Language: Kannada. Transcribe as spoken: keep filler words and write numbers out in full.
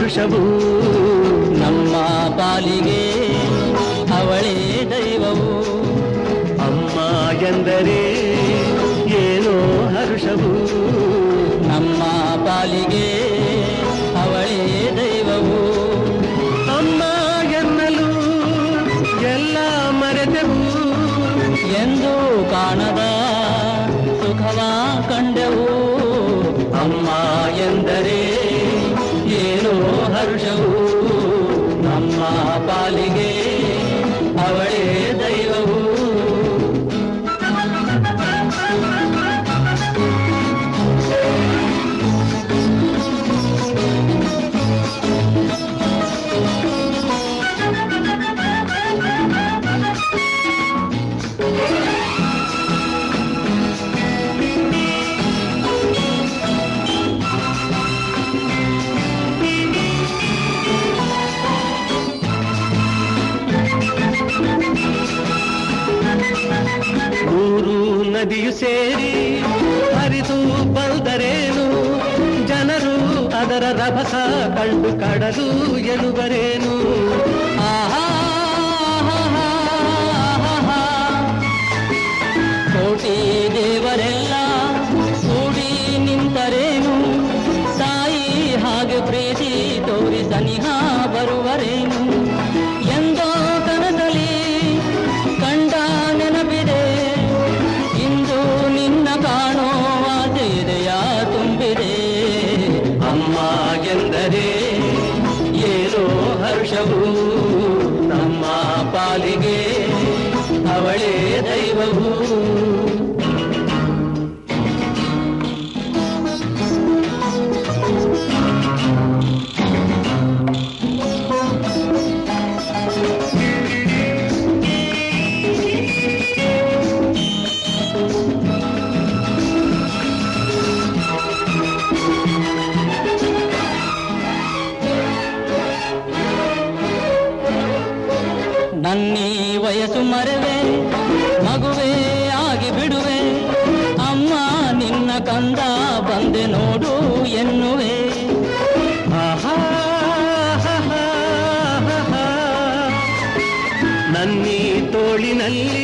ಹರುಷವು ನಮ್ಮ ಪಾಲಿಗೆ ಅವಳೇ ದೈವವು. ಅಮ್ಮ ಎಂದರೆ ಏನೋ ಹರುಷವು ನಮ್ಮ ಪಾಲಿಗೆ ಅವಳೇ ದೈವವು. ಅಮ್ಮ ಎನ್ನಲು ಎಲ್ಲ ಮರೆತೆವು ಎಂದು ಕಾಣದ ಸುಖವ ಕಂಡೆವು. ಅಮ್ಮ ಎಂದರೆ ಏನೋ ಹರುಷವು ನಮ್ಮ ಪಾಲಿಗೆ ಅವಳೇ ದೈವವು. ಮೂರು ನದಿಯು ಸೇರಿ ಹರಿದು ಬಂದರೇನು, ಜನರು ಅದರ ರಭಸ ಕಂಡು ಕಡಲು ಎನ್ನುವರೇನು. ಆಹಾ ಕೋಟಿ ದೇವರೆಲ್ಲ ಕೂಡಿ ನಿಂತರೇನು, ತಾಯಿ ಹಾಗೆ ಪ್ರೀತಿ ತೋರಿ ಸನಿಹ ಬರುವರೇನು. ಎಂದೋ ಕನಸಲಿ ಕಂಡ ನೆನಪಿದೆ, ಇಂದು ನಿನ್ನ ಕಾಣೋ ಆಸೆದೆಯ ತುಂಬಿದೆ. ಅಮ್ಮ ಎಂದರೆ ಏನೋ ಹರ್ಷವು ನಮ್ಮ ಪಾಲಿಗೆ ಅವಳೇ ದೈವವು. ನನ್ನೀ ವಯಸ್ಸು ಮರೆವೆ ಮಗುವೇ ಆಗಿ ಬಿಡುವೆ, ಅಮ್ಮ ನಿನ್ನ ಕಂದ ಬಂದೆ ನೋಡು ಎನ್ನುವೆ. ಆಹಾ ನನ್ನೀ ತೋಳಿನಲ್ಲಿ